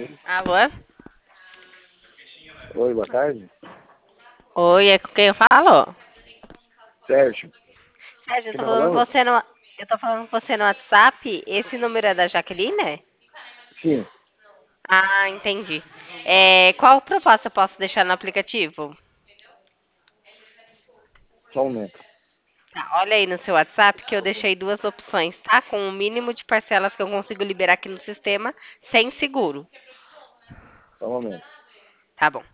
Alô? Oi, boa tarde. Oi, é com quem eu falo? Sérgio, Sérgio, quem tá falando? eu tô falando com você no WhatsApp. Esse número é da Jaqueline? Sim, Ah, entendi. Qual proposta eu posso deixar no aplicativo? só um momento. Tá, olha aí no seu WhatsApp que eu deixei duas opções, tá? Com o mínimo de parcelas que eu consigo liberar aqui no sistema, sem seguro. Só um momento. Tá bom.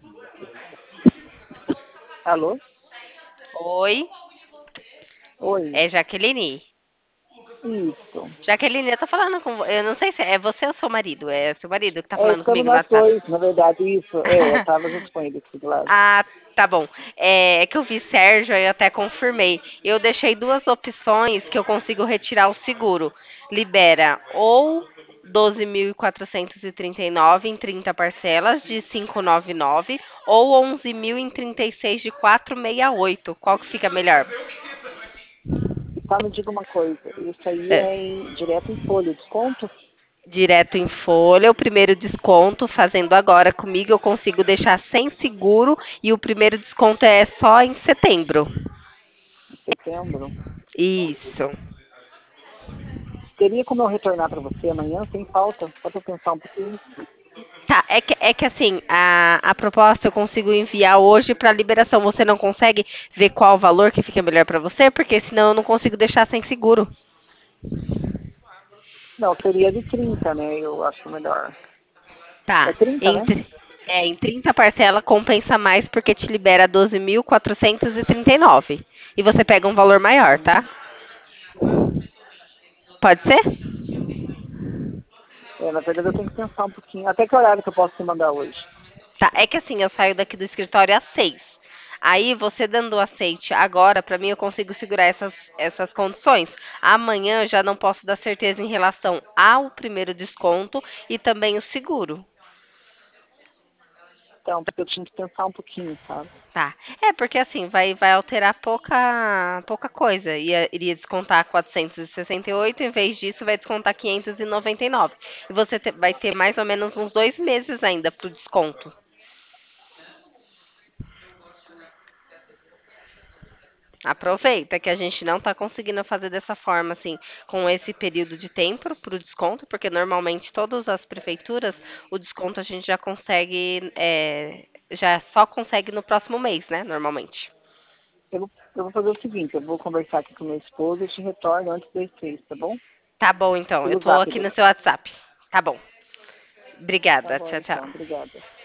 Alô? Oi, Oi, é Jaqueline. isso. Jaqueline, eu tô falando com. Eu não sei se é você ou seu marido. É seu marido que tá É, falando estamos comigo no nós WhatsApp. dois, na verdade, isso. É, eu tava junto com ele aqui do lado. Ah, tá bom. É que eu vi Sérgio, aí eu até confirmei. Eu deixei duas opções que eu consigo retirar o seguro. Libera ou 12.439 em 30 parcelas de 599 ou 11.036 de 468. Qual que fica melhor? Tá, me diga uma coisa. Isso aí É. é direto em folha, desconto? Direto em folha, o primeiro desconto, fazendo agora comigo, eu consigo deixar sem seguro e o primeiro desconto é só em setembro. Em setembro. Isso. Teria como eu retornar para você amanhã, sem falta? Só para pensar um pouquinho. Tá, é que assim, a proposta eu consigo enviar hoje para liberação. Você não consegue ver qual o valor que fica melhor para você? Porque senão eu não consigo deixar sem seguro. Não, seria de 30, né? Eu acho melhor. É Tá, 30, né? em 30 parcela compensa mais porque te libera 12.439. E você pega um valor maior, tá? Hum. Pode ser? É, na verdade eu tenho que pensar um pouquinho. Até que horário que eu posso te mandar hoje? Tá, é que assim, eu saio daqui do escritório às 6. Aí você dando o aceite agora, pra mim eu consigo segurar essas condições. Amanhã eu já não posso dar certeza em relação ao primeiro desconto e também o seguro. Então, porque eu tinha que pensar um pouquinho, sabe? Tá. É porque assim, vai alterar pouca coisa. Iria descontar 468, em vez disso vai descontar 599. E você vai ter mais ou menos uns 2 meses ainda pro desconto. Aproveita que a gente não está conseguindo fazer dessa forma, assim, com esse período de tempo para o desconto, porque normalmente todas as prefeituras, o desconto a gente já consegue, já só consegue no próximo mês, né? Normalmente. Eu vou fazer o seguinte, eu vou conversar aqui com minha esposa e te retorno antes das 6, tá bom? Tá bom, então. Eu Pelo tô zap aqui no daí. seu WhatsApp. Tá bom. Tá Obrigada. bom Tchau, tchau. então, obrigada.